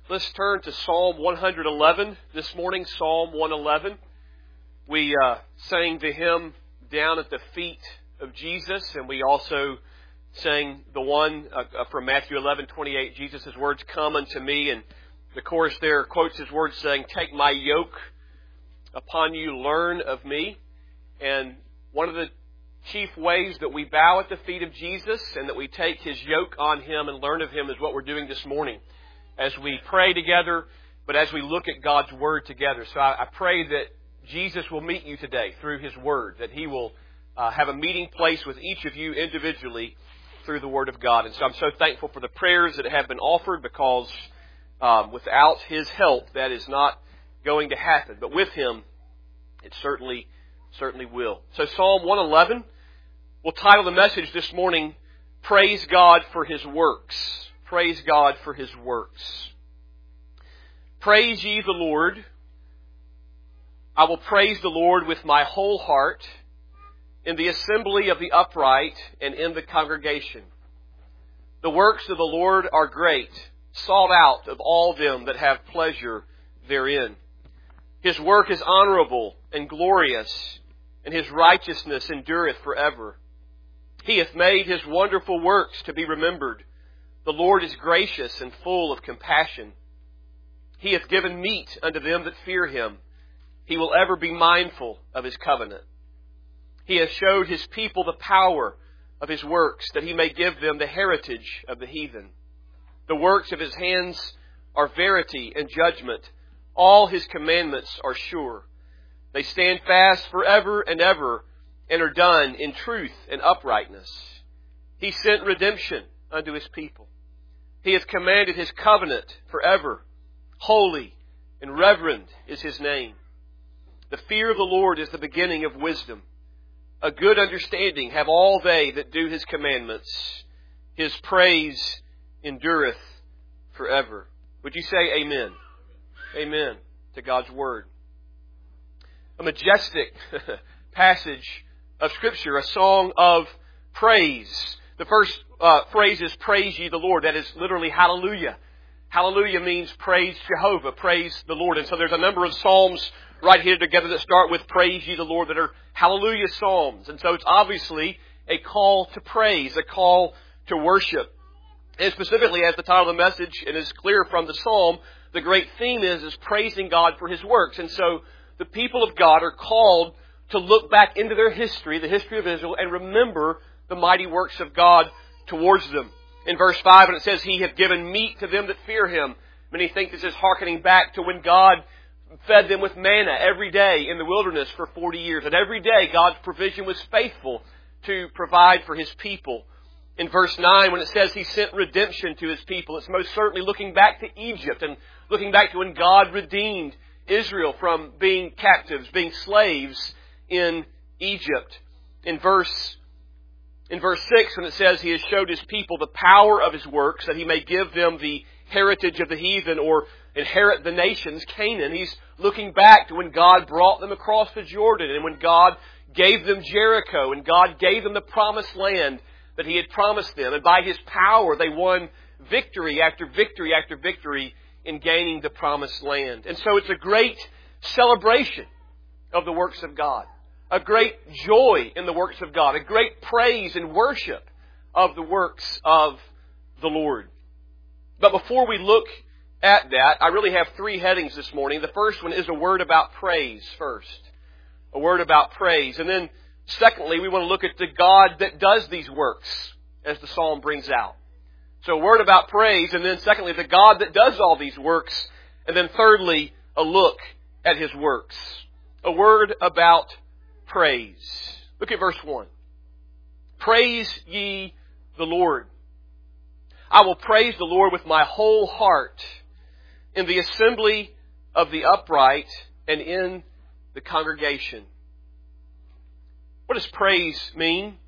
Let's turn to Psalm 111 this morning, Psalm 111. We sang the hymn Down at the Feet of Jesus, and we also sang the one from Matthew 11:28, Jesus' words, "Come unto me," and the chorus there quotes His words saying, "Take my yoke upon you, learn of me." And one of the chief ways that we bow at the feet of Jesus and that we take His yoke on Him and learn of Him is what we're doing this morning as we pray together, but as we look at God's Word together. So I pray that Jesus will meet you today through His Word, that He will have a meeting place with each of you individually through the Word of God. And so I'm so thankful for the prayers that have been offered, because without His help, that is not going to happen. But with Him, it certainly will. So Psalm 111, we'll title the message this morning, Praise God for His Works. Praise God for His works. Praise ye the Lord. I will praise the Lord with my whole heart, in the assembly of the upright and in the congregation. The works of the Lord are great, sought out of all them that have pleasure therein. His work is honorable and glorious, and His righteousness endureth forever. He hath made His wonderful works to be remembered. The Lord is gracious and full of compassion. He hath given meat unto them that fear Him. He will ever be mindful of His covenant. He hath showed His people the power of His works, that He may give them the heritage of the heathen. The works of His hands are verity and judgment. All His commandments are sure. They stand fast forever and ever, and are done in truth and uprightness. He sent redemption unto His people. He hath commanded His covenant forever. Holy and reverend is His name. The fear of the Lord is the beginning of wisdom. A good understanding have all they that do His commandments. His praise endureth forever. Would you say amen? Amen to God's Word. A majestic passage of Scripture, a song of praise. The first phrase is praise ye the Lord. That is literally hallelujah. Hallelujah means praise Jehovah, praise the Lord. And so there's a number of psalms right here together that start with praise ye the Lord, that are hallelujah psalms. And so it's obviously a call to praise, a call to worship. And specifically, as the title of the message, and is clear from the psalm, the great theme is praising God for His works. And so the people of God are called to look back into their history, the history of Israel, and remember the mighty works of God towards them. In verse 5, when it says, He hath given meat to them that fear Him, many think this is hearkening back to when God fed them with manna every day in the wilderness for 40 years. And every day God's provision was faithful to provide for His people. In verse 9, when it says He sent redemption to His people, it's most certainly looking back to Egypt and looking back to when God redeemed Israel from being captives, being slaves in Egypt. In verse 6, when it says He has showed His people the power of His works, that He may give them the heritage of the heathen, or inherit the nations, Canaan. He's looking back to when God brought them across the Jordan, and when God gave them Jericho, and God gave them the promised land that He had promised them. And by His power, they won victory after victory after victory in gaining the promised land. And so it's a great celebration of the works of God. A great joy in the works of God. A great praise and worship of the works of the Lord. But before we look at that, I really have three headings this morning. The first one is a word about praise first. A word about praise. And then secondly, we want to look at the God that does these works, as the psalm brings out. So a word about praise, and then secondly, the God that does all these works. And then thirdly, a look at His works. A word about praise. Look at verse 1. Praise ye the Lord. I will praise the Lord with my whole heart, in the assembly of the upright and in the congregation. What does praise mean?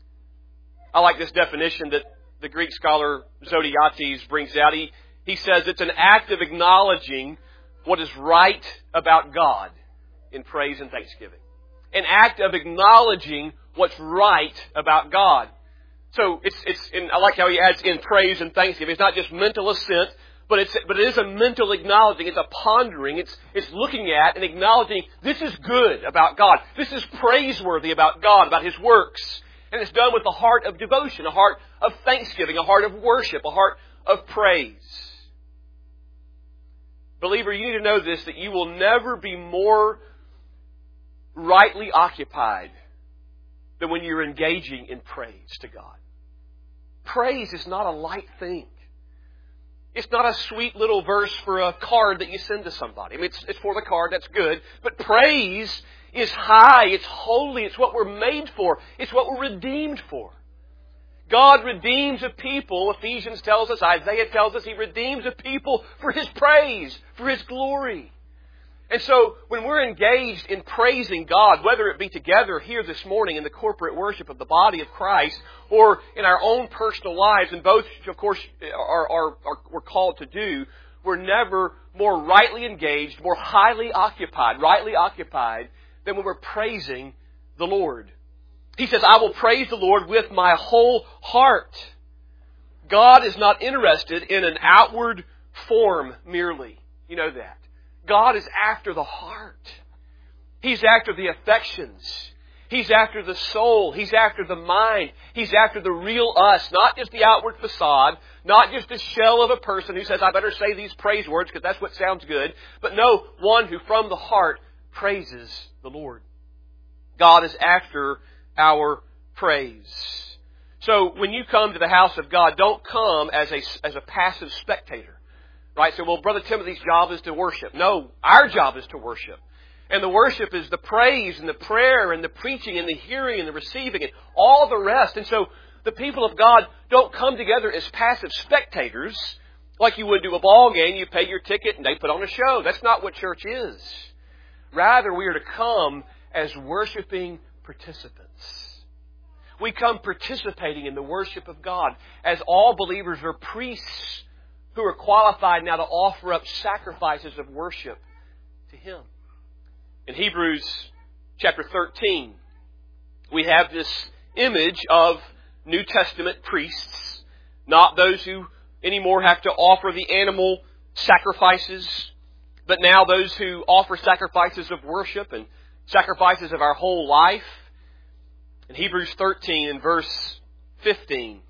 I like this definition that the Greek scholar Zodhiates brings out. He says it's an act of acknowledging what is right about God in praise and thanksgiving. An act of acknowledging what's right about God. So I like how he adds in praise and thanksgiving. It's not just mental assent, But it is a mental acknowledging. It's a pondering. It's looking at and acknowledging this is good about God. This is praiseworthy about God, about His works. And it's done with a heart of devotion, a heart of thanksgiving, a heart of worship, a heart of praise. Believer, you need to know this, that you will never be more rightly occupied than when you're engaging in praise to God. Praise is not a light thing. It's not a sweet little verse for a card that you send to somebody. I mean, it's for the card, that's good. But praise is high, it's holy, it's what we're made for. It's what we're redeemed for. God redeems a people, Ephesians tells us, Isaiah tells us, He redeems a people for His praise, for His glory. And so, when we're engaged in praising God, whether it be together here this morning in the corporate worship of the body of Christ, or in our own personal lives, and both, of course, we're called to do, we're never more rightly engaged, more highly occupied, rightly occupied, than when we're praising the Lord. He says, I will praise the Lord with my whole heart. God is not interested in an outward form merely. You know that. God is after the heart. He's after the affections. He's after the soul. He's after the mind. He's after the real us. Not just the outward facade. Not just the shell of a person who says, I better say these praise words because that's what sounds good. But no, one who from the heart praises the Lord. God is after our praise. So when you come to the house of God, don't come as a passive spectator. Right? So, well, Brother Timothy's job is to worship. No, our job is to worship. And the worship is the praise and the prayer and the preaching and the hearing and the receiving and all the rest. And so the people of God don't come together as passive spectators like you would do a ball game. You pay your ticket and they put on a show. That's not what church is. Rather, we are to come as worshiping participants. We come participating in the worship of God as all believers are priests who are qualified now to offer up sacrifices of worship to Him. In Hebrews chapter 13, we have this image of New Testament priests, not those who anymore have to offer the animal sacrifices, but now those who offer sacrifices of worship and sacrifices of our whole life. In Hebrews 13 and verse 15,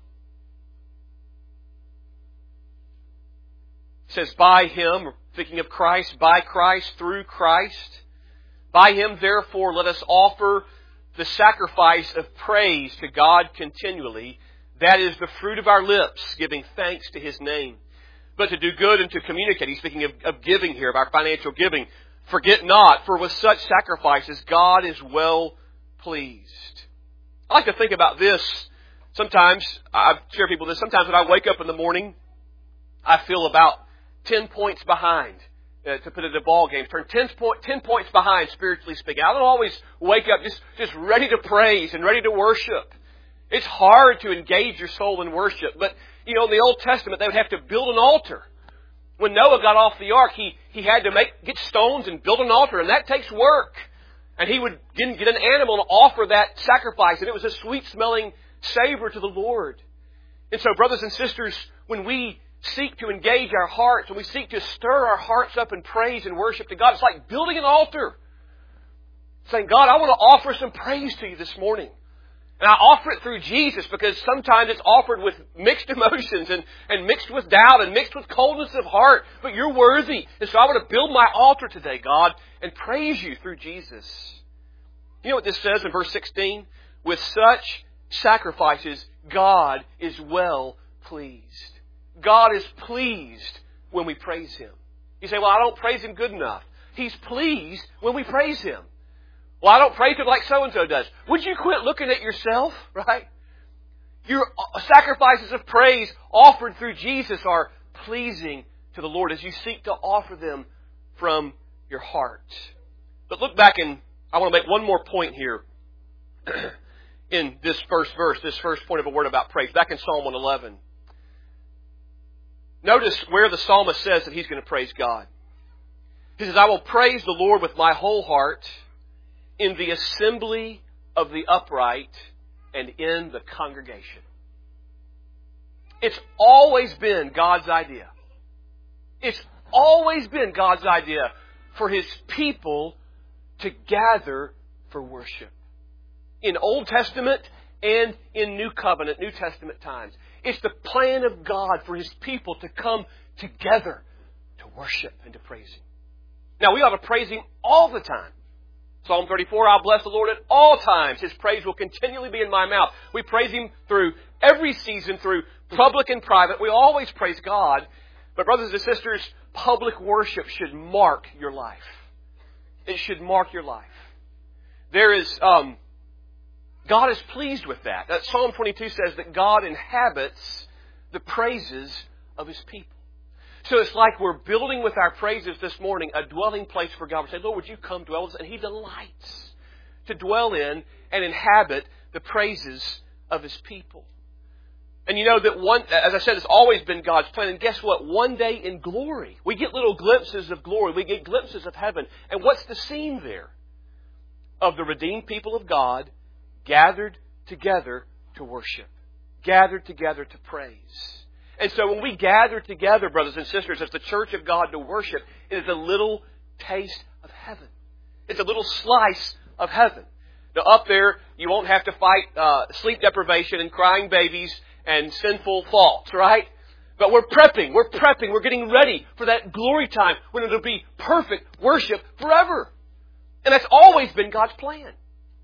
it says, by Him, thinking of Christ, by Christ, through Christ. By Him, therefore, let us offer the sacrifice of praise to God continually. That is the fruit of our lips, giving thanks to His name. But to do good and to communicate. He's speaking of giving here, of our financial giving. Forget not, for with such sacrifices, God is well pleased. I like to think about this. Sometimes, I share people this, sometimes when I wake up in the morning, I feel about 10 points behind, to put it in a ball game. Turn 10 points behind, spiritually speaking. I don't always wake up just ready to praise and ready to worship. It's hard to engage your soul in worship. But, in the Old Testament, they would have to build an altar. When Noah got off the ark, he had to get stones and build an altar, and that takes work. And he would get an animal and offer that sacrifice, and it was a sweet-smelling savor to the Lord. And so, brothers and sisters, when we seek to engage our hearts, when we seek to stir our hearts up in praise and worship to God, it's like building an altar. Saying, God, I want to offer some praise to You this morning. And I offer it through Jesus because sometimes it's offered with mixed emotions and mixed with doubt and mixed with coldness of heart. But You're worthy. And so I want to build my altar today, God, and praise You through Jesus. You know what this says in verse 16? With such sacrifices, God is well pleased. God is pleased when we praise Him. You say, well, I don't praise Him good enough. He's pleased when we praise Him. Well, I don't praise Him like so-and-so does. Would you quit looking at yourself, right? Your sacrifices of praise offered through Jesus are pleasing to the Lord as you seek to offer them from your heart. But look back, and I want to make one more point here in this first verse, this first point of a word about praise. Back in Psalm 111. Notice where the psalmist says that he's going to praise God. He says, I will praise the Lord with my whole heart in the assembly of the upright and in the congregation. It's always been God's idea It's always been God's idea for His people to gather for worship. In Old Testament and in New Covenant, New Testament times. It's the plan of God for His people to come together to worship and to praise Him. Now, we ought to praise Him all the time. Psalm 34, I'll bless the Lord at all times. His praise will continually be in my mouth. We praise Him through every season, through public and private. We always praise God. But brothers and sisters, public worship should mark your life. It should mark your life. There is, God is pleased with that. Psalm 22 says that God inhabits the praises of His people. So it's like we're building with our praises this morning a dwelling place for God. We say, Lord, would you come dwell with us? And He delights to dwell in and inhabit the praises of His people. And you know that as I said, it's always been God's plan. And guess what? One day in glory, we get little glimpses of glory. We get glimpses of heaven. And what's the scene there? Of the redeemed people of God gathered together to worship. Gathered together to praise. And so when we gather together, brothers and sisters, as the church of God to worship, it is a little taste of heaven. It's a little slice of heaven. Now up there, you won't have to fight sleep deprivation and crying babies and sinful thoughts, right? But we're prepping. We're getting ready for that glory time when it'll be perfect worship forever. And that's always been God's plan.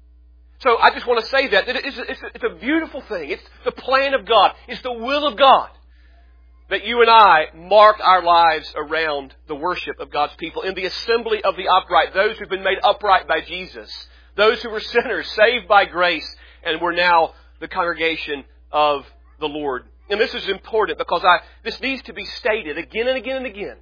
So I just want to say that it's a beautiful thing. It's the plan of God. It's the will of God that you and I mark our lives around the worship of God's people in the assembly of the upright, those who've been made upright by Jesus, those who were sinners, saved by grace, and we're now the congregation of the Lord. And this is important because this needs to be stated again and again and again.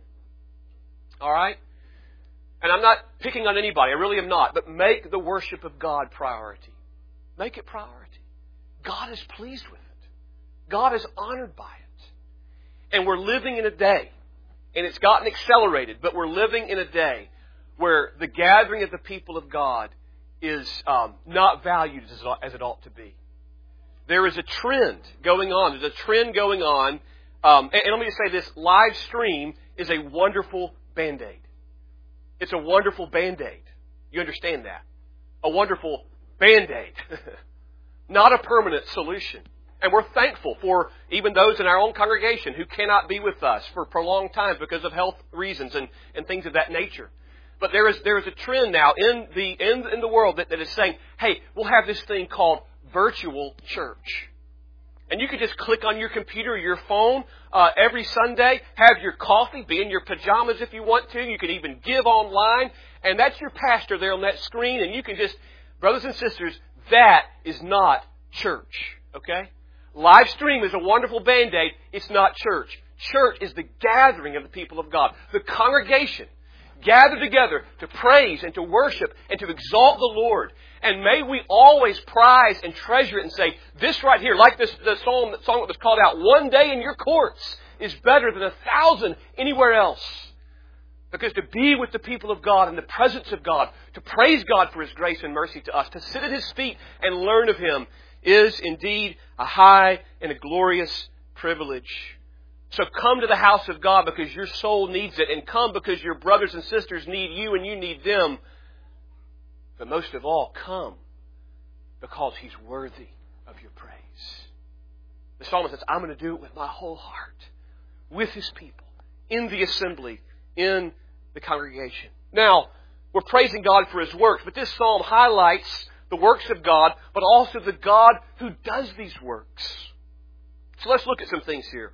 All right? And I'm not picking on anybody. I really am not. But make the worship of God priority. Make it priority. God is pleased with it. God is honored by it. And we're living in a day, and it's gotten accelerated, but we're living in a day where the gathering of the people of God is not valued as it ought to be. There is a trend going on. There's a trend going on. And let me just say this. Live stream is a wonderful Band-Aid. It's a wonderful Band-Aid. You understand that? A wonderful Band-Aid. Not a permanent solution. And we're thankful for even those in our own congregation who cannot be with us for prolonged times because of health reasons and things of that nature. But there is a trend now in the world that is saying, hey, we'll have this thing called virtual church. And you can just click on your computer or your phone every Sunday, have your coffee, be in your pajamas if you want to. You can even give online. And that's your pastor there on that screen. And you can just, brothers and sisters, that is not church. Okay? Live stream is a wonderful Band-Aid. It's not church. Church is the gathering of the people of God. The congregation gathered together to praise and to worship and to exalt the Lord. And may we always prize and treasure it and say, this right here, like the song that was called out, one day in your courts is better than 1,000 anywhere else. Because to be with the people of God in the presence of God, to praise God for His grace and mercy to us, to sit at His feet and learn of Him, is indeed a high and a glorious privilege. So come to the house of God because your soul needs it, and come because your brothers and sisters need you and you need them. But most of all, come because He's worthy of your praise. The psalmist says, I'm going to do it with my whole heart, with His people, in the assembly, in the congregation. Now, we're praising God for His works, but this psalm highlights the works of God, but also the God who does these works. So let's look at some things here.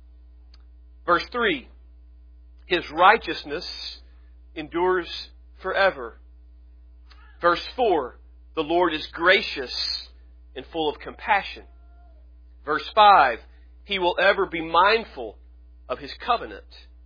Verse 3, His righteousness endures forever. Verse 4, the Lord is gracious and full of compassion. Verse 5, He will ever be mindful of His covenant.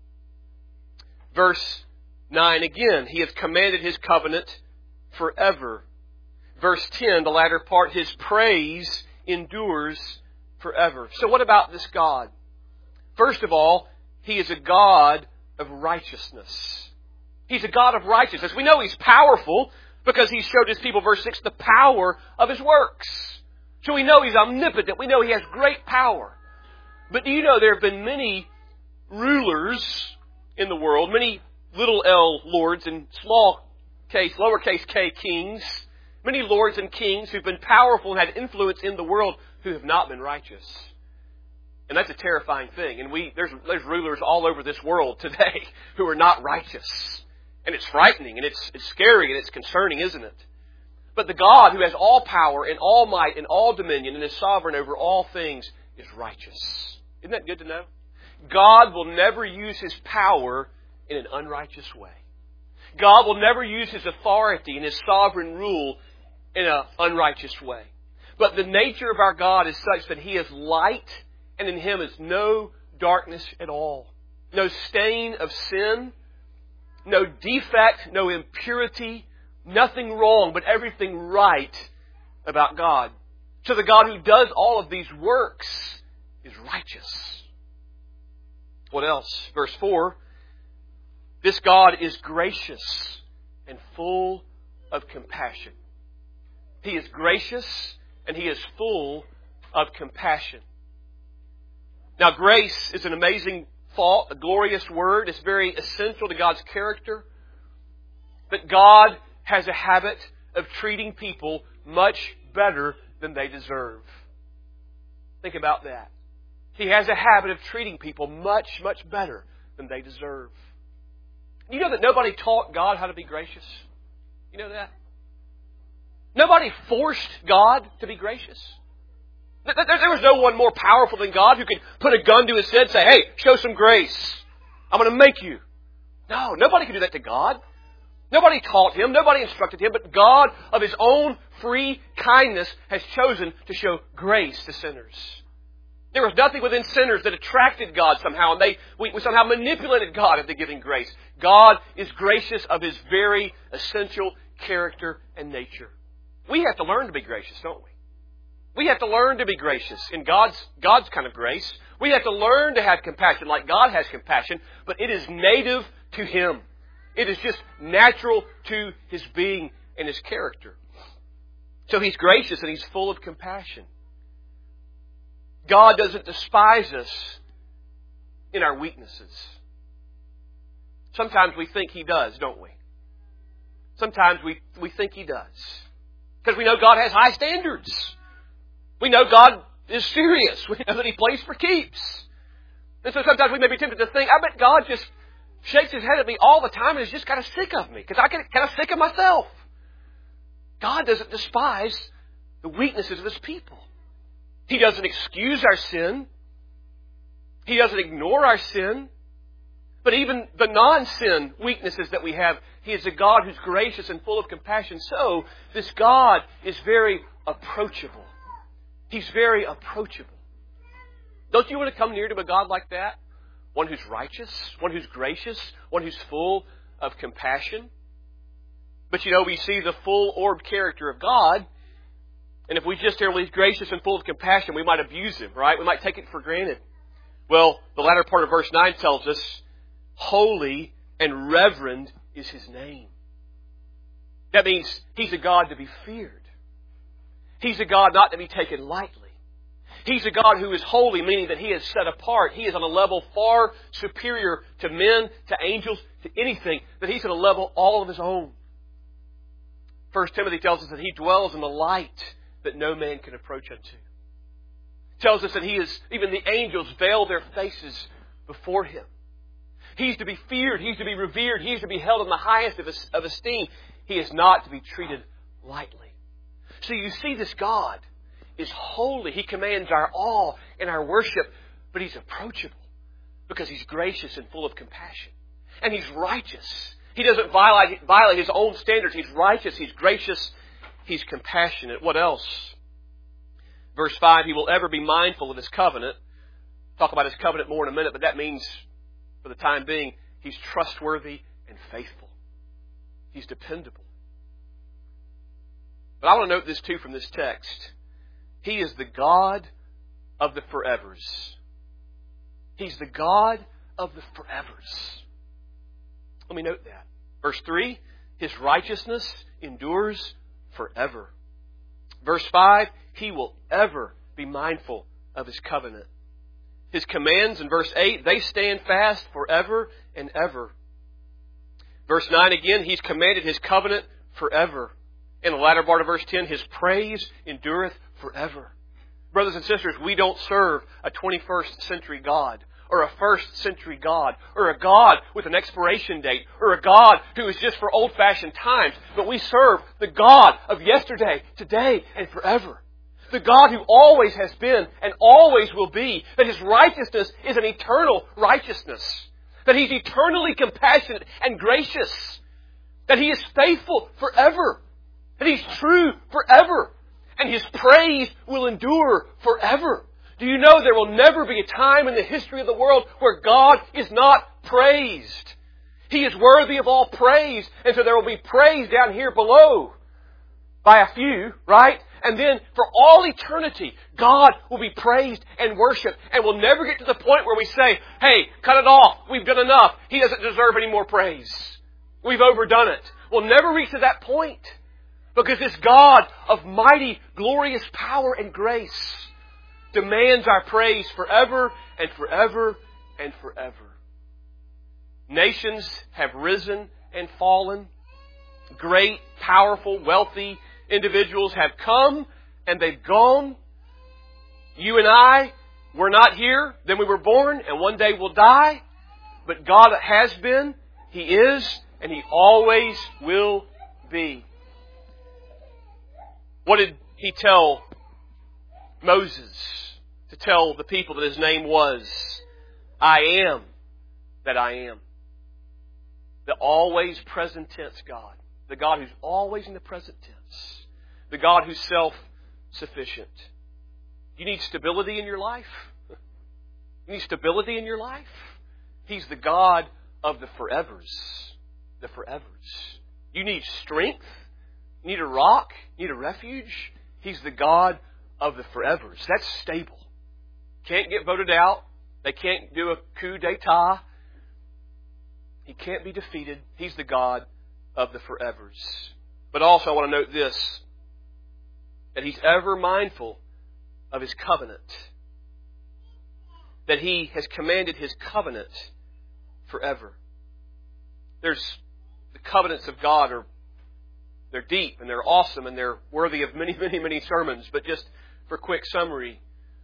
Verse 9 again, He has commanded His covenant forever. Verse 10, the latter part, His praise endures forever. So what about this God? First of all, He is a God of righteousness. He's a God of righteousness. We know He's powerful because He showed His people, verse 6, the power of His works. So we know He's omnipotent. We know He has great power. But do you know there have been many rulers in the world, many little L lords and lowercase k kings, many lords and kings who've been powerful and had influence in the world who have not been righteous. And that's a terrifying thing. And there's rulers all over this world today who are not righteous. And it's frightening, and it's scary, and it's concerning, isn't it? But the God who has all power and all might and all dominion and is sovereign over all things is righteous. Isn't that good to know? God will never use His power in an unrighteous way. God will never use His authority and His sovereign rule in an unrighteous way. But the nature of our God is such that He is light, and in Him is no darkness at all. No stain of sin, no defect, no impurity, nothing wrong, but everything right about God. So the God who does all of these works is righteous. What else? Verse 4, this God is gracious and full of compassion. He is gracious and He is full of compassion. Now, grace is an amazing thought, a glorious word. It's very essential to God's character. But God has a habit of treating people much better than they deserve. Think about that. He has a habit of treating people much, much better than they deserve. You know that nobody taught God how to be gracious? You know that? Nobody forced God to be gracious. There was no one more powerful than God who could put a gun to His head and say, hey, show some grace. I'm going to make you. No, nobody could do that to God. Nobody taught Him. Nobody instructed Him. But God, of His own free kindness, has chosen to show grace to sinners. There was nothing within sinners that attracted God somehow, and we somehow manipulated God into giving grace. God is gracious of His very essential character and nature. We have to learn to be gracious, don't we? We have to learn to be gracious in God's kind of grace. We have to learn to have compassion like God has compassion, but it is native to Him. It is just natural to His being and His character. So He's gracious and He's full of compassion. God doesn't despise us in our weaknesses. Sometimes we think He does, don't we? Sometimes we think He does. Because we know God has high standards. We know God is serious. We know that He plays for keeps. And so sometimes we may be tempted to think, I bet God just shakes His head at me all the time and is just kind of sick of me because I get kind of sick of myself. God doesn't despise the weaknesses of His people. He doesn't excuse our sin. He doesn't ignore our sin. But even the non-sin weaknesses that we have, He is a God who's gracious and full of compassion. So this God is very approachable. He's very approachable. Don't you want to come near to a God like that? One who's righteous, one who's gracious, one who's full of compassion. But you know, we see the full-orbed character of God, and if we just hear He's gracious and full of compassion, we might abuse Him, right? We might take it for granted. Well, the latter part of verse 9 tells us, holy and reverend is His name. That means He's a God to be feared. He's a God not to be taken lightly. He's a God who is holy, meaning that He is set apart. He is on a level far superior to men, to angels, to anything, that He's on a level all of His own. 1 Timothy tells us that He dwells in the light that no man can approach unto. It tells us that even the angels veil their faces before Him. He's to be feared. He's to be revered. He's to be held in the highest of esteem. He is not to be treated lightly. So you see, this God is holy. He commands our awe and our worship, but He's approachable because He's gracious and full of compassion. And He's righteous. He doesn't violate His own standards. He's righteous. He's gracious. He's compassionate. What else? Verse 5, He will ever be mindful of His covenant. Talk about His covenant more in a minute, but that means, for the time being, He's trustworthy and faithful. He's dependable. But I want to note this too from this text. He is the God of the forevers. He's the God of the forevers. Let me note that. Verse 3, His righteousness endures forever. Verse 5, He will ever be mindful of His covenant. His commands in verse 8, they stand fast forever and ever. Verse 9 again, He's commanded His covenant forever. In the latter part of verse 10, His praise endureth forever. Brothers and sisters, we don't serve a 21st century God, or a first century God, or a God with an expiration date, or a God who is just for old-fashioned times, but we serve the God of yesterday, today, and forever. The God who always has been and always will be, that His righteousness is an eternal righteousness, that He's eternally compassionate and gracious, that He is faithful forever, that He's true forever, and His praise will endure forever. Do you know there will never be a time in the history of the world where God is not praised? He is worthy of all praise, and so there will be praise down here below by a few, right? And then for all eternity, God will be praised and worshipped, and we'll never get to the point where we say, hey, cut it off. We've done enough. He doesn't deserve any more praise. We've overdone it. We'll never reach to that point, because this God of mighty, glorious power and grace demands our praise forever and forever and forever. Nations have risen and fallen. Great, powerful, wealthy individuals have come and they've gone. You and I, we're not here. Then we were born, and one day we'll die. But God has been, He is, and He always will be. What did He tell Moses to tell the people that His name was? I am that I am. The always present tense God. The God who's always in the present tense. The God who's self-sufficient. You need stability in your life? You need stability in your life? He's the God of the forevers. The forevers. You need strength? You need a rock? You need a refuge? He's the God of the forevers. That's stable. Can't get voted out. They can't do a coup d'etat. He can't be defeated. He's the God of the forevers. But also I want to note this, that He's ever mindful of His covenant. That He has commanded His covenant forever. There's the covenants of God they're deep and they're awesome and they're worthy of many, many, many sermons. But just for quick summary,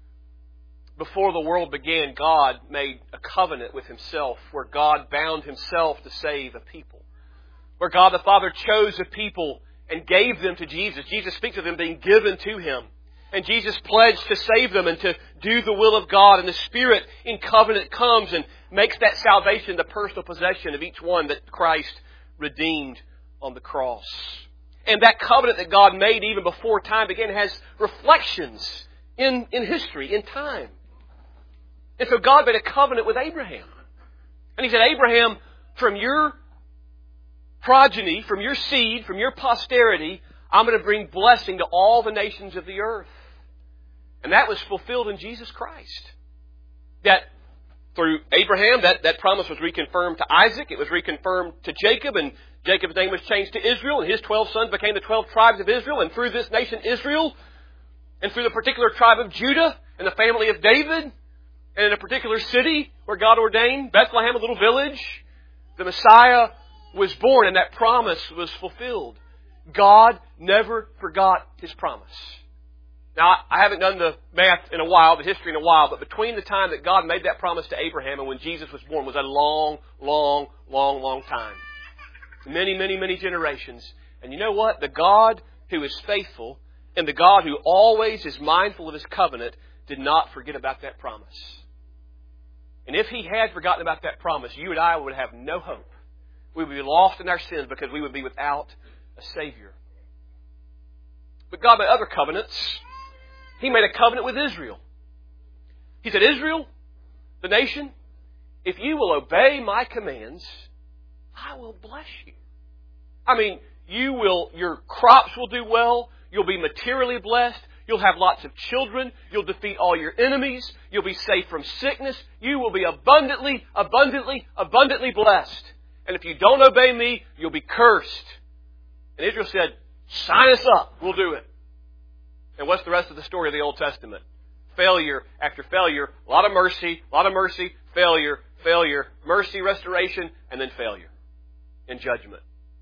before the world began, God made a covenant with Himself where God bound Himself to save a people. Where God the Father chose a people and gave them to Jesus. Jesus speaks of them being given to Him. And Jesus pledged to save them and to do the will of God. And the Spirit in covenant comes and makes that salvation the personal possession of each one that Christ redeemed on the cross. And that covenant that God made even before time began has reflections in history, in time. And so God made a covenant with Abraham. And He said, Abraham, from your progeny, from your seed, from your posterity, I'm going to bring blessing to all the nations of the earth. And that was fulfilled in Jesus Christ. That through Abraham, that promise was reconfirmed to Isaac. It was reconfirmed to Jacob. And Jacob's name was changed to Israel. And his 12 sons became the 12 tribes of Israel. And through this nation Israel, and through the particular tribe of Judah, and the family of David, and in a particular city where God ordained, Bethlehem, a little village, the Messiah was born, and that promise was fulfilled. God never forgot His promise. Now, I haven't done the math in a while, the history in a while, but between the time that God made that promise to Abraham and when Jesus was born was a long, long, long, long time. Many, many, many generations. And you know what? The God who is faithful and the God who always is mindful of His covenant did not forget about that promise. And if He had forgotten about that promise, you and I would have no hope. We would be lost in our sins because we would be without a Savior. But God made other covenants. He made a covenant with Israel. He said, Israel, the nation, if you will obey my commands, I will bless you. I mean, your crops will do well. You'll be materially blessed. You'll have lots of children. You'll defeat all your enemies. You'll be safe from sickness. You will be abundantly, abundantly, abundantly blessed. And if you don't obey me, you'll be cursed. And Israel said, sign us up. We'll do it. And what's the rest of the story of the Old Testament? failure after failure. A lot of mercy, failure, failure, mercy, restoration, and then failure and judgment.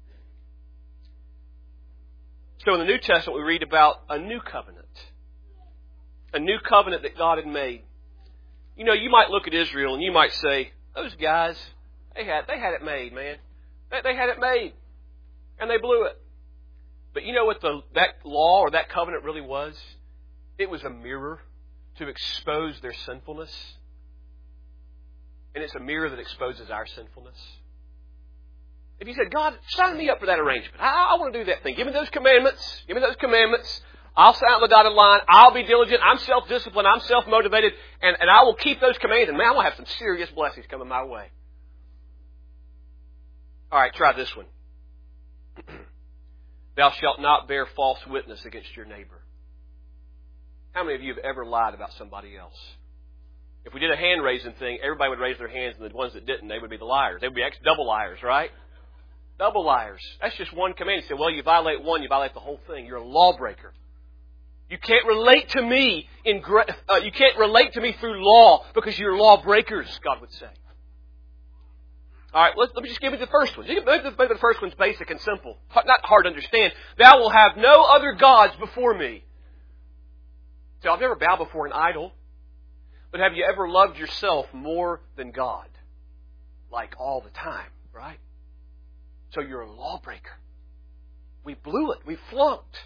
So in the New Testament, we read about a new covenant. A new covenant that God had made. You know, you might look at Israel and you might say, those guys, they had it made, man. They had it made. And they blew it. But you know what that law or that covenant really was? It was a mirror to expose their sinfulness. And it's a mirror that exposes our sinfulness. If you said, God, sign me up for that arrangement. I want to do that thing. Give me those commandments. Give me those commandments. I'll sign on the dotted line. I'll be diligent. I'm self-disciplined. I'm self-motivated. And I will keep those commands. And man, I'm going to have some serious blessings coming my way. All right, try this one. Thou shalt not bear false witness against your neighbor. How many of you have ever lied about somebody else? If we did a hand-raising thing, everybody would raise their hands, and the ones that didn't, they would be the liars. They would be double liars, right? Double liars. That's just one command. You say, well, you violate one, you violate the whole thing. You're a lawbreaker. You can't relate to me you can't relate to me through law because you're lawbreakers, God would say. All right, let me just give you the first one. Maybe the first one's basic and simple. Not hard to understand. Thou will have no other gods before me. So I've never bowed before an idol. But have you ever loved yourself more than God? Like all the time, right? So you're a lawbreaker. We blew it. We flunked.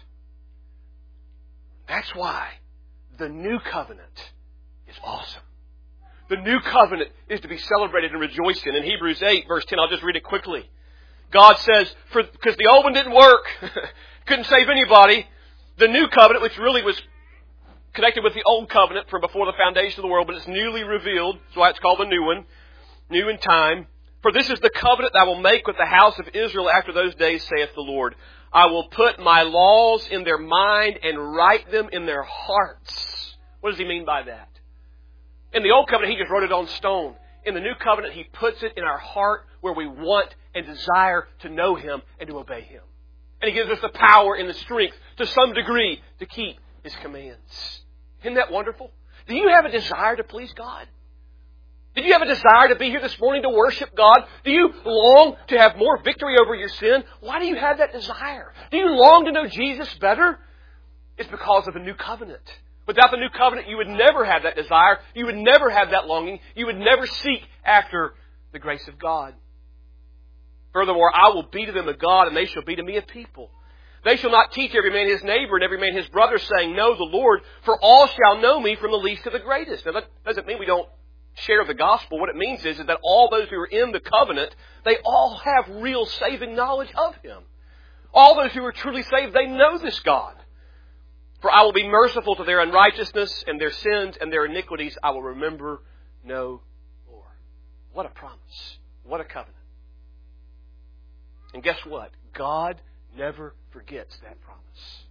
That's why the new covenant is awesome. The new covenant is to be celebrated and rejoiced in. In Hebrews 8, verse 10, I'll just read it quickly. God says, because the old one didn't work, couldn't save anybody, the new covenant, which really was connected with the old covenant from before the foundation of the world, but it's newly revealed. That's why it's called the new one, new in time. For this is the covenant that I will make with the house of Israel after those days, saith the Lord. I will put my laws in their mind and write them in their hearts. What does he mean by that? In the old covenant, he just wrote it on stone. In the new covenant, he puts it in our heart where we want and desire to know him and to obey him. And he gives us the power and the strength to some degree to keep his commands. Isn't that wonderful? Do you have a desire to please God? Did you have a desire to be here this morning to worship God? Do you long to have more victory over your sin? Why do you have that desire? Do you long to know Jesus better? It's because of the new covenant. Without the new covenant, you would never have that desire. You would never have that longing. You would never seek after the grace of God. Furthermore, I will be to them a God, and they shall be to me a people. They shall not teach every man his neighbor and every man his brother, saying, Know the Lord, for all shall know me from the least to the greatest. Now, that doesn't mean we don't share the gospel. What it means is that all those who are in the covenant, they all have real saving knowledge of him. All those who are truly saved, they know this God. For I will be merciful to their unrighteousness, and their sins and their iniquities I will remember no more. What a promise. What a covenant. And guess what? God never forgets that promise.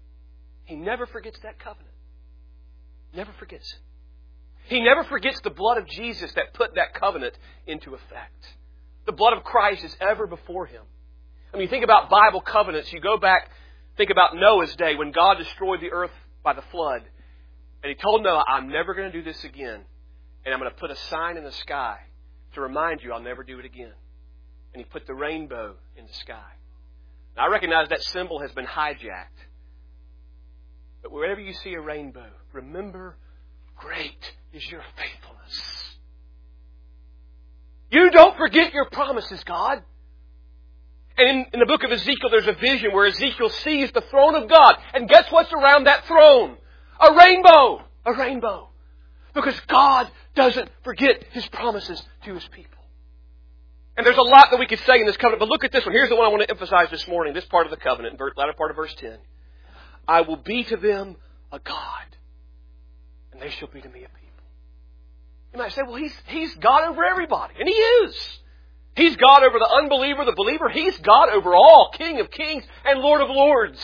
He never forgets that covenant. Never forgets it. He never forgets the blood of Jesus that put that covenant into effect. The blood of Christ is ever before him. I mean, you think about Bible covenants. You go back, think about Noah's day when God destroyed the earth by the flood. And he told Noah, I'm never going to do this again. And I'm going to put a sign in the sky to remind you I'll never do it again. And he put the rainbow in the sky. Now, I recognize that symbol has been hijacked. But wherever you see a rainbow, remember, great is your faithfulness. You don't forget your promises, God. And in the book of Ezekiel, there's a vision where Ezekiel sees the throne of God. And guess what's around that throne? A rainbow. A rainbow. Because God doesn't forget his promises to his people. And there's a lot that we could say in this covenant, but look at this one. Here's the one I want to emphasize this morning, this part of the covenant, latter part of verse 10. I will be to them a God, and they shall be to me a people. You might say, well, he's God over everybody. And he is. He's God over the unbeliever, the believer. He's God over all, King of kings and Lord of lords.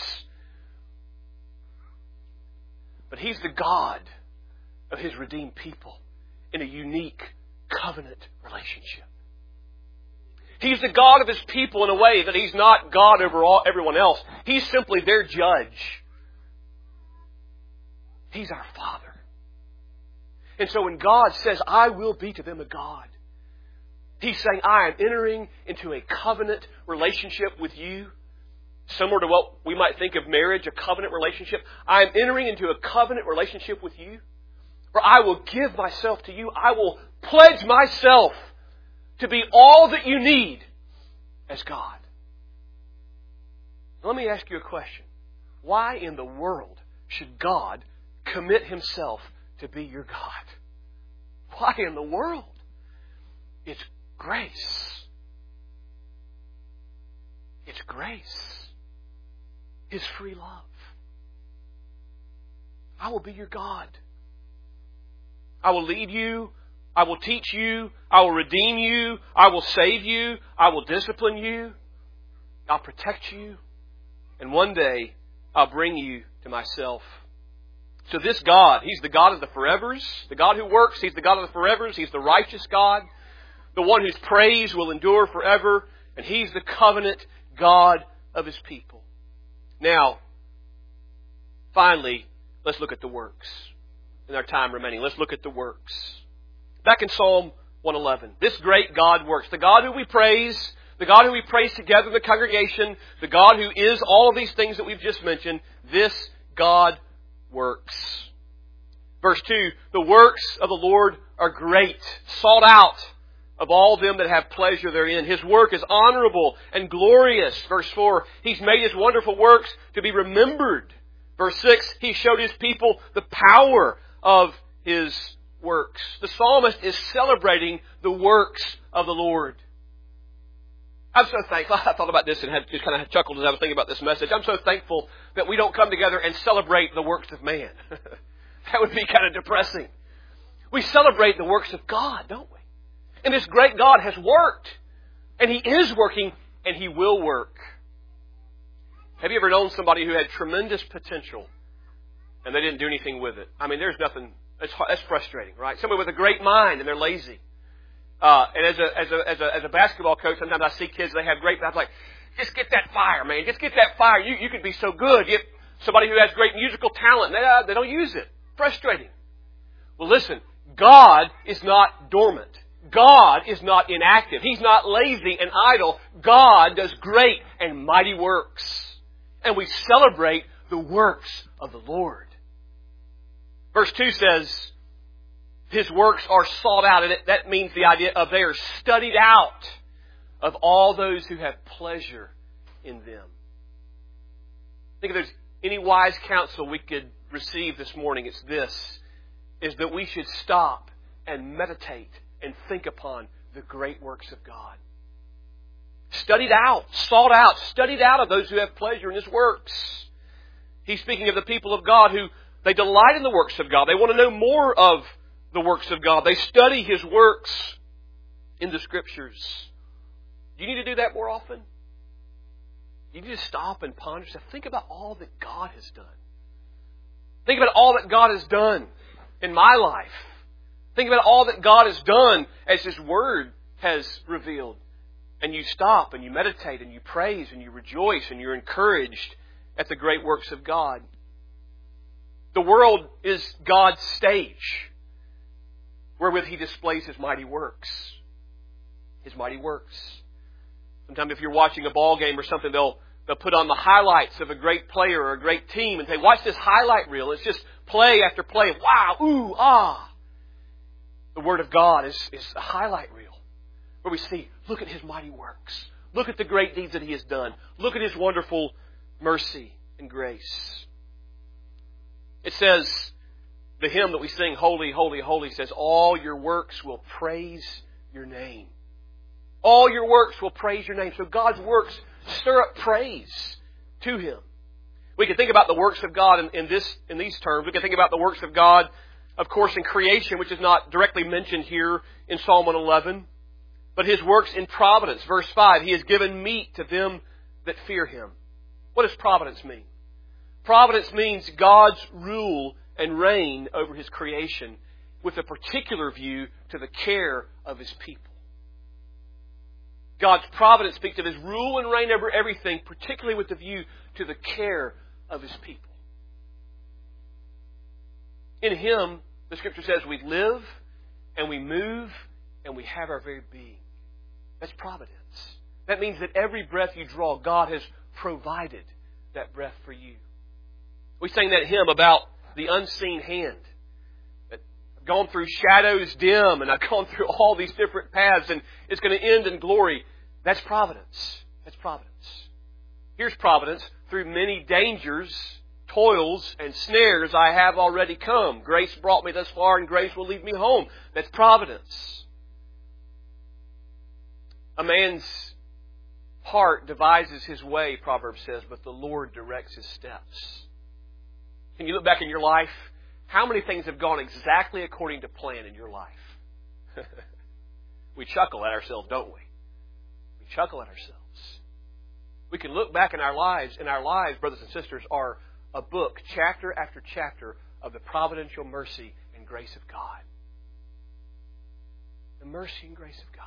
But he's the God of his redeemed people in a unique covenant relationship. He's the God of his people in a way that he's not God over everyone else. He's simply their judge. He's our Father. And so when God says, I will be to them a God, He's saying, I am entering into a covenant relationship with you. Similar to what we might think of marriage, a covenant relationship. I am entering into a covenant relationship with you, where I will give myself to you. I will pledge myself to be all that you need as God. Now, let me ask you a question. Why in the world should God commit Himself to be your God? Why in the world? It's grace. It's grace. His free love. I will be your God. I will lead you. I will teach you. I will redeem you. I will save you. I will discipline you. I'll protect you. And one day, I'll bring you to myself. So this God, He's the God of the forevers. The God who works, He's the God of the forevers. He's the righteous God. The one whose praise will endure forever. And He's the covenant God of His people. Now, finally, let's look at the works. In our time remaining, let's look at the works. Back in Psalm 111, this great God works. The God who we praise, the God who we praise together in the congregation, the God who is all of these things that we've just mentioned, this God works. Verse 2, the works of the Lord are great, sought out of all them that have pleasure therein. His work is honorable and glorious. Verse 4, He's made His wonderful works to be remembered. Verse 6, He showed His people the power of His works. The psalmist is celebrating the works of the Lord. I'm so thankful. I thought about this and just kind of chuckled as I was thinking about this message. I'm so thankful that we don't come together and celebrate the works of man. That would be kind of depressing. We celebrate the works of God, don't we? And this great God has worked. And He is working. And He will work. Have you ever known somebody who had tremendous potential and they didn't do anything with it? I mean, there's nothing. That's frustrating, right? Somebody with a great mind and they're lazy. And as a basketball coach, sometimes I see kids, they have great, I'm like, just get that fire, man. Just get that fire. You could be so good. Get somebody who has great musical talent, they don't use it. Frustrating. Well, listen, God is not dormant. God is not inactive. He's not lazy and idle. God does great and mighty works. And we celebrate the works of the Lord. Verse 2 says, His works are sought out. And that means the idea of they are studied out of all those who have pleasure in them. I think if there's any wise counsel we could receive this morning, it's this, is that we should stop and meditate and think upon the great works of God. Studied out, sought out, studied out of those who have pleasure in His works. He's speaking of the people of God who they delight in the works of God. They want to know more of the works of God. They study His works in the Scriptures. Do you need to do that more often? You need to stop and ponder yourself. Think about all that God has done. Think about all that God has done in my life. Think about all that God has done as His Word has revealed. And you stop and you meditate and you praise and you rejoice and you're encouraged at the great works of God. The world is God's stage wherewith He displays His mighty works. His mighty works. Sometimes if you're watching a ball game or something, they'll put on the highlights of a great player or a great team and say, watch this highlight reel. It's just play after play. Wow, ooh, ah. The Word of God is a highlight reel where we see, look at His mighty works. Look at the great deeds that He has done. Look at His wonderful mercy and grace. It says, the hymn that we sing, Holy, Holy, Holy, says, all your works will praise your name. All your works will praise your name. So God's works stir up praise to Him. We can think about the works of God in these terms. We can think about the works of God, of course, in creation, which is not directly mentioned here in Psalm 111. But His works in providence. Verse 5, He has given meat to them that fear Him. What does providence mean? Providence means God's rule and reign over His creation with a particular view to the care of His people. God's providence speaks of His rule and reign over everything, particularly with the view to the care of His people. In Him, The Scripture says we live and we move and we have our very being. That's providence. That means that every breath you draw, God has provided that breath for you. We sang that hymn about the unseen hand. I've gone through shadows dim, and I've gone through all these different paths, and it's going to end in glory. That's providence. That's providence. Here's providence. Through many dangers, toils, and snares I have already come. Grace brought me thus far, and grace will lead me home. That's providence. A man's heart devises his way, Proverbs says, but the Lord directs his steps. Can you look back in your life? How many things have gone exactly according to plan in your life? We chuckle at ourselves, don't we? We chuckle at ourselves. We can look back in our lives, brothers and sisters, are a book, chapter after chapter, of the providential mercy and grace of God. The mercy and grace of God.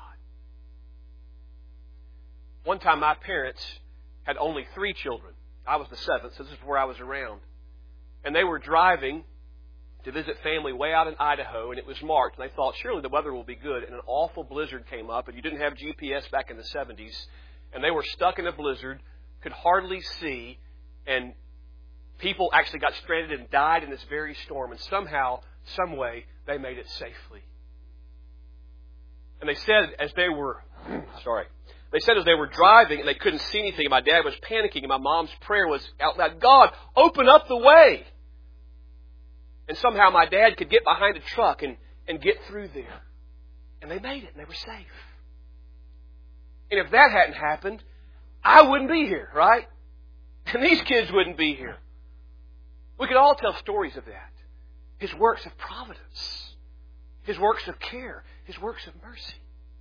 One time my parents had only 3 children. I was the 7th, so this is where I was around. And they were driving to visit family way out in Idaho, and it was March, and they thought, surely the weather will be good, and an awful blizzard came up, and you didn't have GPS back in the 70s, and they were stuck in a blizzard, could hardly see, and people actually got stranded and died in this very storm, and somehow, some way, they made it safely. And they said as they were driving and they couldn't see anything, and my dad was panicking, and my mom's prayer was out loud, God, open up the way. And somehow my dad could get behind a truck and get through there. And they made it, and they were safe. And if that hadn't happened, I wouldn't be here, right? And these kids wouldn't be here. We could all tell stories of that. His works of providence. His works of care. His works of mercy.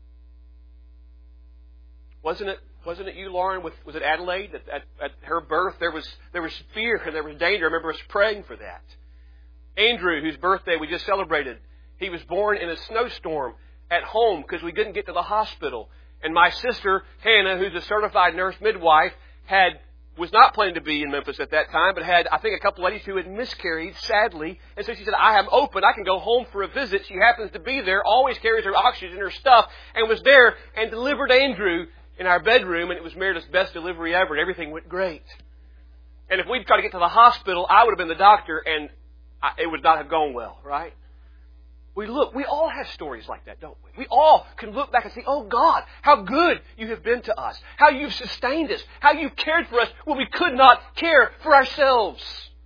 Wasn't it you, Lauren? Was it Adelaide? At her birth, there was fear and there was danger. I remember us praying for that. Andrew, whose birthday we just celebrated, he was born in a snowstorm at home because we couldn't get to the hospital. And my sister, Hannah, who's a certified nurse midwife, was not planning to be in Memphis at that time, but had, I think, a couple ladies who had miscarried, sadly. And so she said, I am open. I can go home for a visit. She happens to be there, always carries her oxygen and her stuff, and was there and delivered Andrew in our bedroom, and it was Meredith's best delivery ever, and everything went great. And if we'd tried to get to the hospital, I would have been the doctor, and it would not have gone well, right? We all have stories like that, don't we? We all can look back and say, oh God, how good you have been to us. How you've sustained us. How you've cared for us when we could not care for ourselves.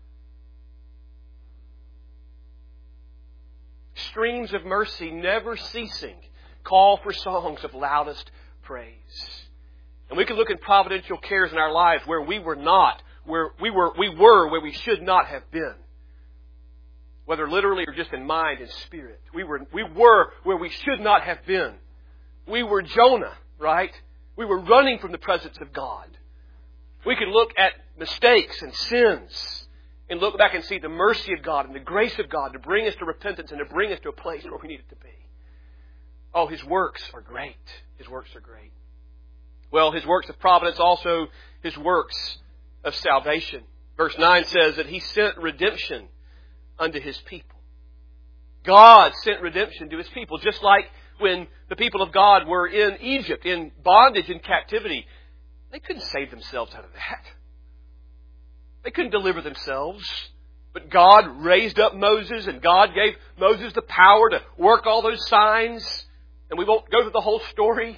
Streams of mercy never ceasing call for songs of loudest praise. And we can look at providential cares in our lives where we were where we should not have been. Whether literally or just in mind and spirit. We were where we should not have been. We were Jonah, right? We were running from the presence of God. We can look at mistakes and sins and look back and see the mercy of God and the grace of God to bring us to repentance and to bring us to a place where we needed to be. Oh, His works are great. His works are great. Well, His works of providence, also His works of salvation. Verse 9 says that He sent redemption unto His people. God sent redemption to His people, just like when the people of God were in Egypt, in bondage and captivity. They couldn't save themselves out of that. They couldn't deliver themselves. But God raised up Moses, and God gave Moses the power to work all those signs. And we won't go through the whole story.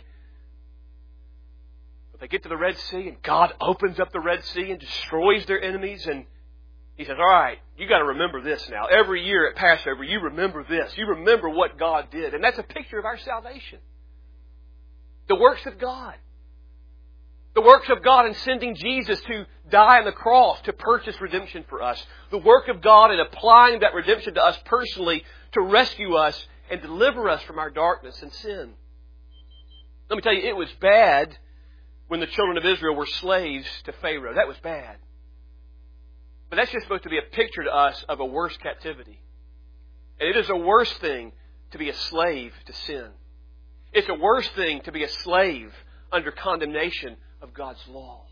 But they get to the Red Sea, and God opens up the Red Sea and destroys their enemies. And He says, all right, you got to remember this now. Every year at Passover, you remember this. You remember what God did. And that's a picture of our salvation. The works of God. The works of God in sending Jesus to die on the cross to purchase redemption for us. The work of God in applying that redemption to us personally to rescue us and deliver us from our darkness and sin. Let me tell you, it was bad when the children of Israel were slaves to Pharaoh. That was bad. But that's just supposed to be a picture to us of a worse captivity. And it is a worse thing to be a slave to sin. It's a worse thing to be a slave under condemnation of God's law.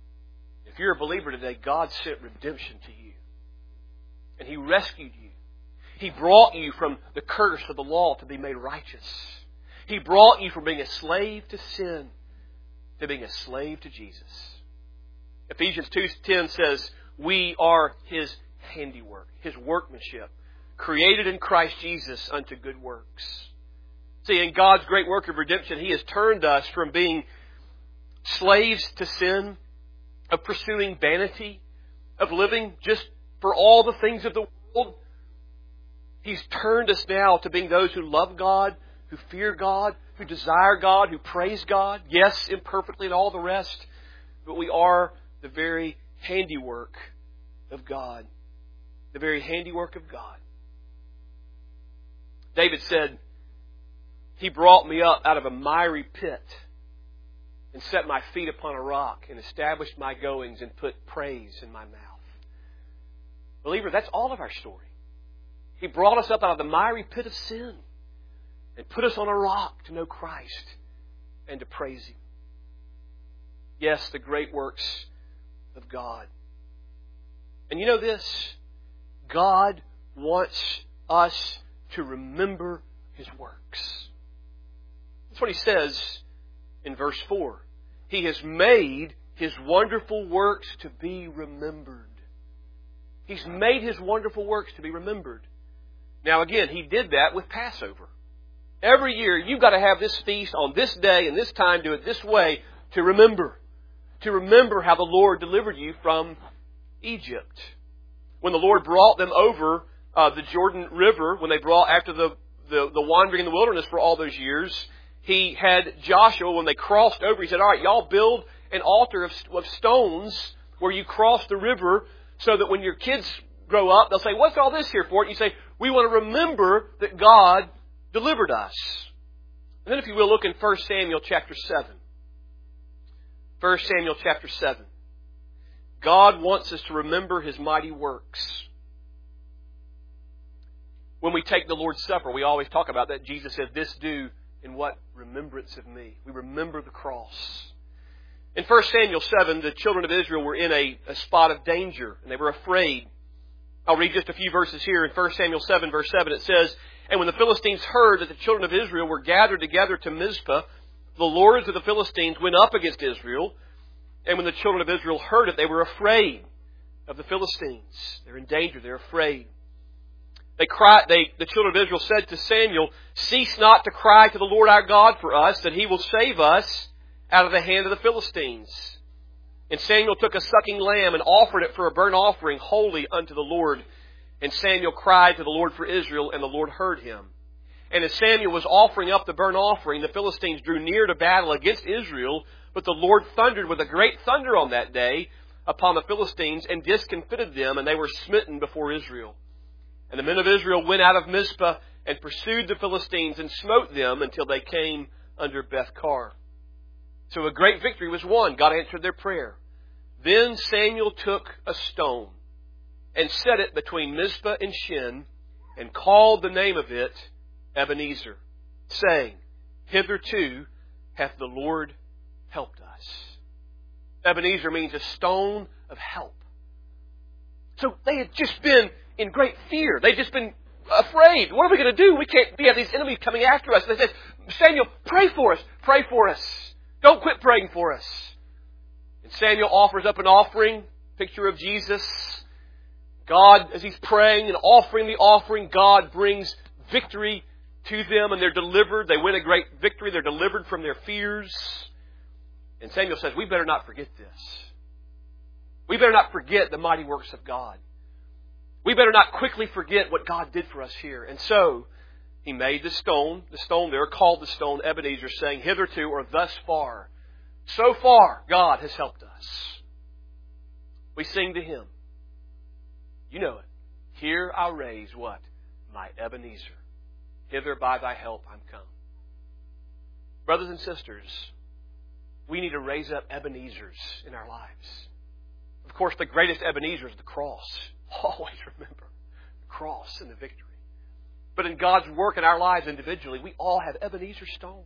If you're a believer today, God sent redemption to you. And He rescued you He brought you from the curse of the law to be made righteous. He brought you from being a slave to sin to being a slave to Jesus. Ephesians 2:10 says, we are His handiwork, His workmanship, created in Christ Jesus unto good works. See, in God's great work of redemption, He has turned us from being slaves to sin, of pursuing vanity, of living just for all the things of the world. He's turned us now to being those who love God, who fear God, who desire God, who praise God. Yes, imperfectly and all the rest, but we are the very handiwork of God. The very handiwork of God. David said, He brought me up out of a miry pit and set my feet upon a rock and established my goings and put praise in my mouth. Believer, that's all of our story. He brought us up out of the miry pit of sin and put us on a rock to know Christ and to praise Him. Yes, the great works of God. And you know this? God wants us to remember His works. That's what He says in verse 4. He has made His wonderful works to be remembered. He's made His wonderful works to be remembered. Now again, He did that with Passover. Every year, you've got to have this feast on this day and this time, do it this way, to remember. To remember how the Lord delivered you from Egypt. When the Lord brought them over the Jordan River, when they brought after the wandering in the wilderness for all those years, He had Joshua, when they crossed over, He said, all right, y'all build an altar of stones where you cross the river so that when your kids grow up, they'll say, what's all this here for? And you say, we want to remember that God delivered us. And then if you will, look in 1 Samuel chapter 7. 1 Samuel chapter 7. God wants us to remember His mighty works. When we take the Lord's Supper, we always talk about that. Jesus said, this do in what? Remembrance of me. We remember the cross. In 1 Samuel 7, the children of Israel were in a spot of danger, and they were afraid. I'll read just a few verses here. In 1 Samuel 7, verse 7, it says, and when the Philistines heard that the children of Israel were gathered together to Mizpah, the lords of the Philistines went up against Israel. And when the children of Israel heard it, they were afraid of the Philistines. They're in danger. They're afraid. The children of Israel said to Samuel, cease not to cry to the Lord our God for us, that He will save us out of the hand of the Philistines. And Samuel took a sucking lamb and offered it for a burnt offering holy unto the Lord. And Samuel cried to the Lord for Israel, and the Lord heard him. And as Samuel was offering up the burnt offering, the Philistines drew near to battle against Israel, but the Lord thundered with a great thunder on that day upon the Philistines and discomfited them, and they were smitten before Israel. And the men of Israel went out of Mizpah and pursued the Philistines and smote them until they came under Beth-kar. So a great victory was won. God answered their prayer. Then Samuel took a stone and set it between Mizpah and Shin and called the name of it Ebenezer, saying, hitherto hath the Lord helped us. Ebenezer means a stone of help. So they had just been in great fear. They'd just been afraid. What are we going to do? We have these enemies coming after us. And they said, Samuel, pray for us. Pray for us. Don't quit praying for us. And Samuel offers up an offering, picture of Jesus. God, as he's praying and offering the offering, God brings victory to them, and they're delivered. They win a great victory. They're delivered from their fears. And Samuel says, we better not forget this. We better not forget the mighty works of God. We better not quickly forget what God did for us here. And so, he made the stone there, called the stone Ebenezer, saying, hitherto, or thus far, so far, God has helped us. We sing to Him. You know it. Here I'll raise what? My Ebenezer. Hither by Thy help I'm come. Brothers and sisters, we need to raise up Ebenezers in our lives. Of course, the greatest Ebenezer is the cross. Always remember the cross and the victory. But in God's work in our lives individually, we all have Ebenezer stones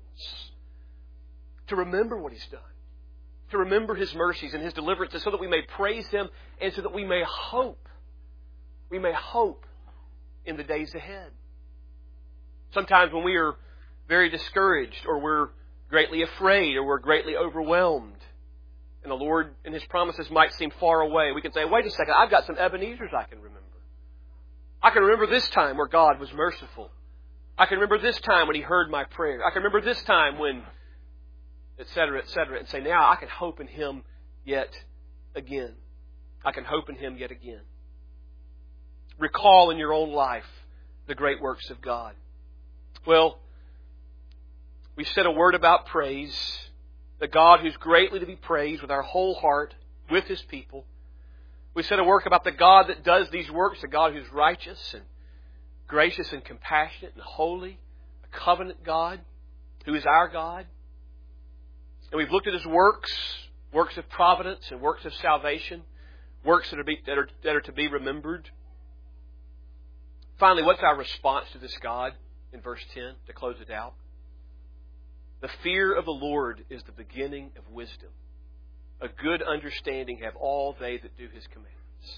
to remember what He's done, to remember His mercies and His deliverances, so that we may praise Him and so that we may hope. We may hope in the days ahead. Sometimes when we are very discouraged, or we're greatly afraid, or we're greatly overwhelmed, and the Lord and His promises might seem far away, we can say, wait a second, I've got some Ebenezers I can remember. I can remember this time where God was merciful. I can remember this time when He heard my prayer. I can remember this time when, etc., and say, now I can hope in Him yet again. I can hope in Him yet again. Recall in your own life the great works of God. Well, we said a word about praise. The God who's greatly to be praised with our whole heart, with His people. We said a word about the God that does these works, the God who's righteous and gracious and compassionate and holy, a covenant God, who is our God. And we've looked at His works, works of providence and works of salvation, works that are to be remembered. Finally, what's our response to this God in verse 10 to close it out? The fear of the Lord is the beginning of wisdom. A good understanding have all they that do His commandments.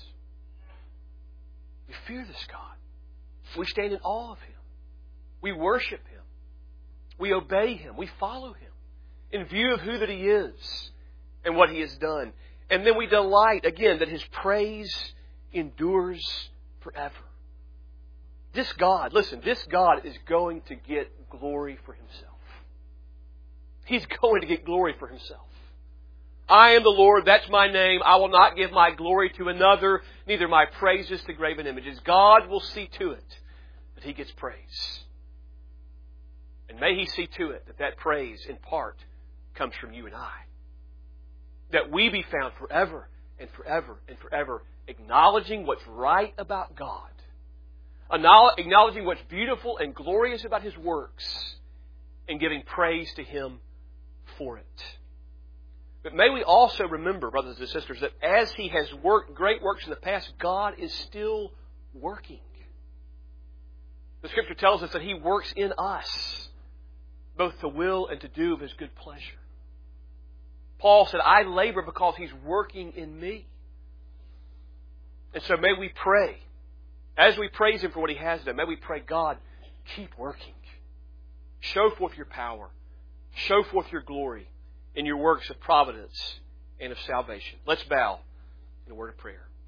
We fear this God. We stand in awe of Him. We worship Him. We obey Him. We follow Him in view of who that He is and what He has done. And then we delight, again, that His praise endures forever. This God, listen, this God is going to get glory for Himself. He's going to get glory for Himself. I am the Lord, that's my name. I will not give my glory to another, neither my praises to graven images. God will see to it that He gets praise. And may He see to it that that praise, in part, comes from you and I. That we be found forever and forever and forever acknowledging what's right about God. Acknowledging what's beautiful and glorious about His works, and giving praise to Him for it. But may we also remember, brothers and sisters, that as He has worked great works in the past, God is still working. The Scripture tells us that He works in us, both to will and to do of His good pleasure. Paul said, I labor because He's working in me. And so may we pray, as we praise Him for what He has done, may we pray, God, keep working. Show forth your power. Show forth your glory in your works of providence and of salvation. Let's bow in a word of prayer.